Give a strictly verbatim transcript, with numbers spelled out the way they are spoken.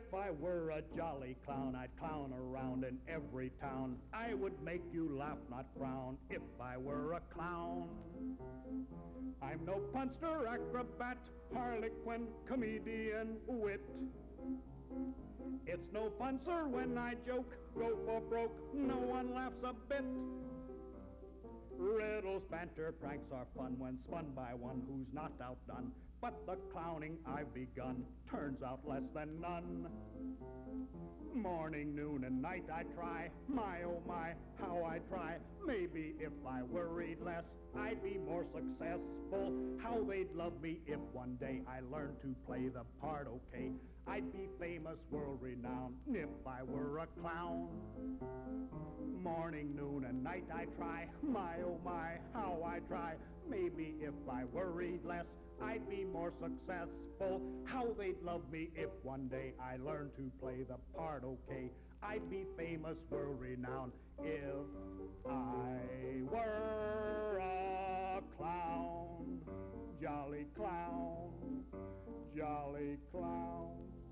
If I were a jolly clown, I'd clown around in every town. I would make you laugh, not frown, if I were a clown. I'm no punster, acrobat, harlequin, comedian, wit. It's no fun, sir, when I joke, go for broke, no one laughs a bit. Riddles, banter, pranks are fun when spun by one who's not outdone. But the clowning I've begun turns out less than none. Morning, noon, and night I try, my oh my, how I try. Maybe if I worried less, I'd be more successful. How they'd love me if one day I learned to play the part okay. I'd be famous, world-renowned, if I were a clown. Morning, noon, and night I try, my oh my, how I try. Maybe if I worried less, I'd be more successful. How they'd love me if one day I learned to play the part okay. I'd be famous, world-renowned, if I were a clown. Jolly clown, jolly clown.